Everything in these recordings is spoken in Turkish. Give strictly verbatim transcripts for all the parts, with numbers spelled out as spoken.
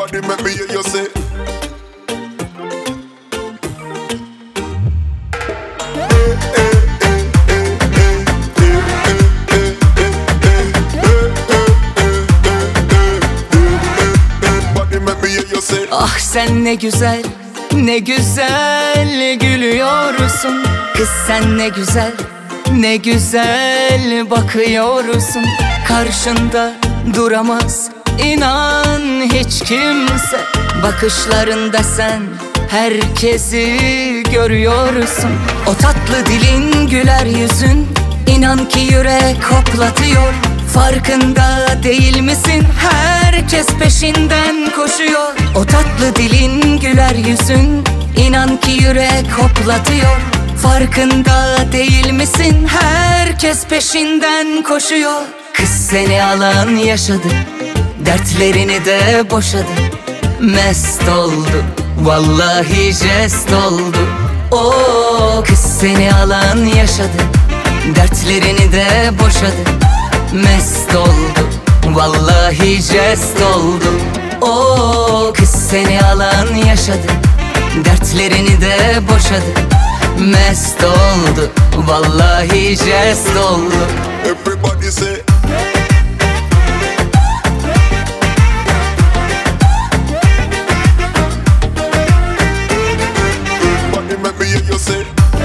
Everybody make me hear you say. Ah sen ne güzel, ne güzel gülüyorsun. Kız sen ne güzel, ne güzel bakıyorsun. Karşında duramaz inan hiç kimse. Bakışlarında sen herkesi görüyorsun. O tatlı dilin, güler yüzün, inan ki yürek hoplatıyor. Farkında değil misin? Herkes peşinden koşuyor. O tatlı dilin, güler yüzün, inan ki yürek hoplatıyor. Farkında değil misin? Herkes peşinden koşuyor. Kız seni alan yaşadı, dertlerini de boşadı. Mest oldu, vallahi jest oldu. O kız seni alan yaşadı, dertlerini de boşadı. Mest oldu, vallahi jest oldu. O kız seni alan yaşadı, dertlerini de boşadı. Mest oldu, vallahi jest oldu. Everybody say. Everybody make me hear you say.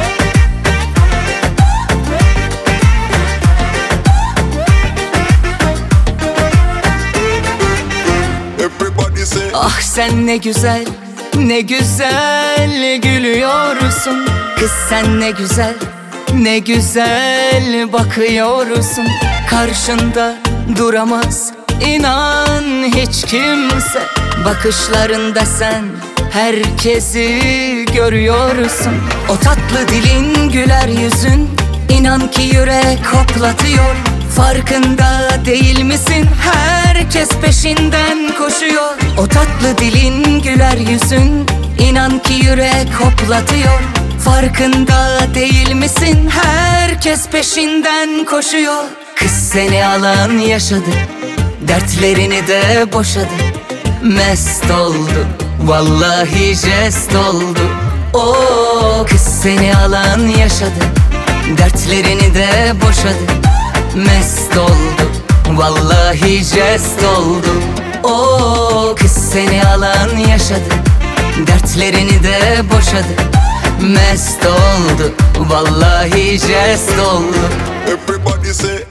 Ah sen ne güzel, ne güzel gülüyorsun. Kız sen ne güzel, ne güzel bakıyorsun. Karşında duramaz inan hiç kimse. Bakışlarında sen herkesi görüyorsun. O tatlı dilin, güler yüzün, inan ki yürek hoplatıyor. Farkında değil misin? Herkes peşinden koşuyor. O tatlı dilin, güler yüzün, inan ki yürek hoplatıyor. Farkında değil misin? Herkes peşinden koşuyor. Kız seni alan yaşadı, dertlerini de boşadı. Mest oldu, vallahi jest oldu. O kız seni alan yaşadı, dertlerini de boşadı. Mest oldu, vallahi jest oldu. O kız seni alan yaşadı, dertlerini de boşadı. Mest oldu, vallahi jest oldu. Everybody say.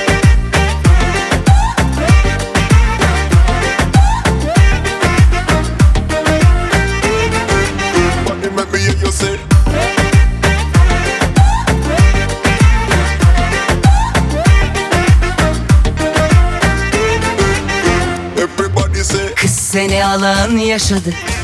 Everybody make me hear you say. Kız seni alan yaşadı,